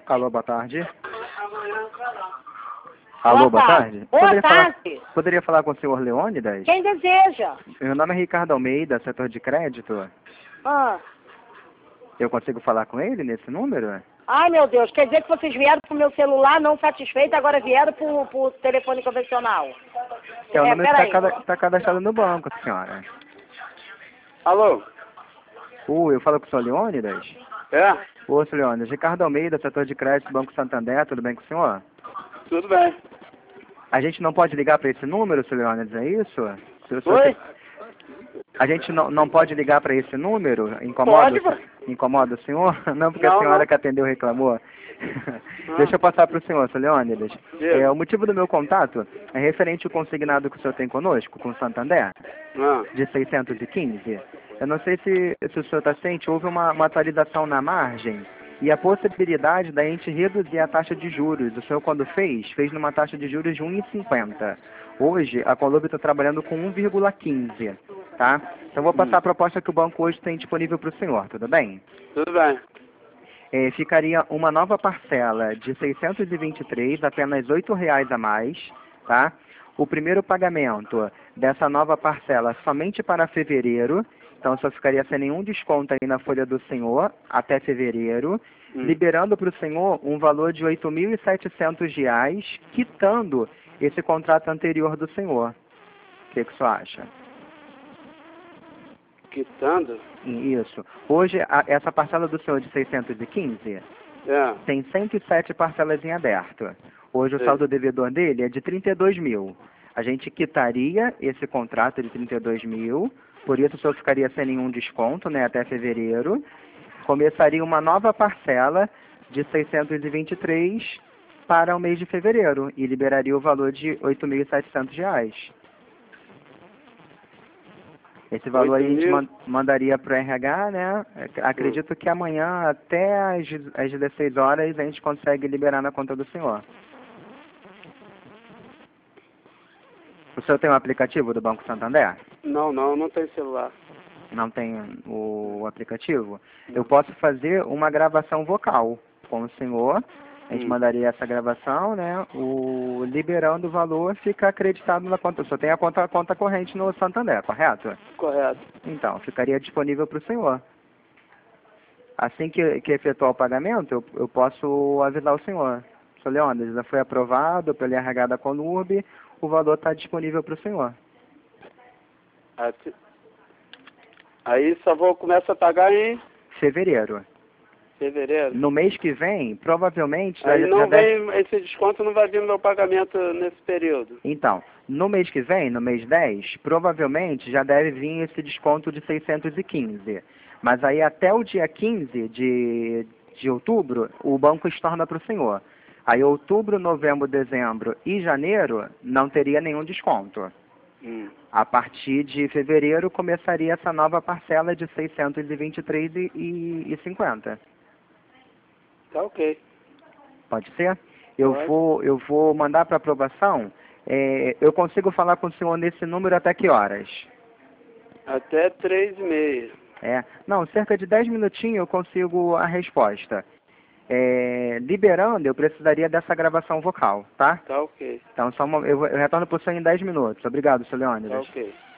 Alô, boa tarde. Alô, boa tarde. Boa tarde. Poderia falar com o senhor Leônidas? Quem deseja? Meu nome é Ricardo Almeida, setor de crédito. Ah. Eu consigo falar com ele nesse número? Ai, meu Deus, quer dizer que vocês vieram pro meu celular não satisfeito, agora vieram pro telefone convencional. É, o número peraí. está cadastrado no banco, senhora. Alô? Eu falo com o senhor Leônidas? É? Ô, senhor Leônidas, Ricardo Almeida, setor de crédito, Banco Santander, tudo bem com o senhor? Tudo bem. A gente não pode ligar para esse número, senhor Leônidas, é isso? Oi? A gente não pode ligar para esse número? Incomoda o senhor? Não, porque a senhora que atendeu reclamou. Deixa eu passar para o senhor, senhor Leônidas. O motivo do meu contato é referente ao consignado que o senhor tem conosco, com o Santander, de 615. Eu não sei se o senhor está ciente, houve uma atualização na margem e a possibilidade da gente reduzir a taxa de juros. O senhor, quando fez numa taxa de juros de 1,50. Hoje, a Colub está trabalhando com 1,15, tá? Então, vou passar a proposta que o banco hoje tem disponível para o senhor, tudo bem? Tudo bem. Ficaria uma nova parcela de 623, apenas R$ 8,00 a mais, tá? O primeiro pagamento dessa nova parcela somente para fevereiro, então só ficaria sem nenhum desconto aí na folha do senhor até fevereiro, liberando para o senhor um valor de R$ 8.700, quitando esse contrato anterior do senhor. O que o senhor acha? Quitando? Isso. Hoje, essa parcela do senhor de 615 tem 107 parcelas em aberto. Hoje, o saldo devedor dele é de 32 mil. A gente quitaria esse contrato de 32 mil, por isso o senhor ficaria sem nenhum desconto, né, até fevereiro. Começaria uma nova parcela de 623 para o mês de fevereiro e liberaria o valor de R$ 8.700. Esse valor aí a gente mandaria para o RH, né? Acredito que amanhã, até às 16 horas, a gente consegue liberar na conta do senhor. O senhor tem um aplicativo do Banco Santander? Não tem celular. Não tem o aplicativo? Eu posso fazer uma gravação vocal com o senhor. A gente mandaria essa gravação, né? Liberando o valor, fica acreditado na conta. O senhor tem a conta corrente no Santander, correto? Correto. Então, ficaria disponível para o senhor. Assim que efetuar o pagamento, eu posso avisar o senhor. Senhor Leônidas, já foi aprovado pelo RH da Colub, o valor está disponível para o senhor. Aí só vou começar a pagar em fevereiro. Fevereiro? No mês que vem, provavelmente... Aí esse desconto não vai vir no meu pagamento nesse período. Então, no mês que vem, no mês 10, provavelmente já deve vir esse desconto de 615. Mas aí até o dia 15 de outubro, o banco estorna para o senhor. Aí outubro, novembro, dezembro e janeiro não teria nenhum desconto. A partir de fevereiro começaria essa nova parcela de 623,50. Tá ok. Pode ser? Eu vou mandar para aprovação. Eu consigo falar com o senhor nesse número até que horas? Até 3h30. Não, cerca de 10 minutinhos eu consigo a resposta. Liberando, eu precisaria dessa gravação vocal, tá? Tá ok. Então, eu retorno para o senhor em 10 minutos. Obrigado, senhor Leônidas. Tá ok.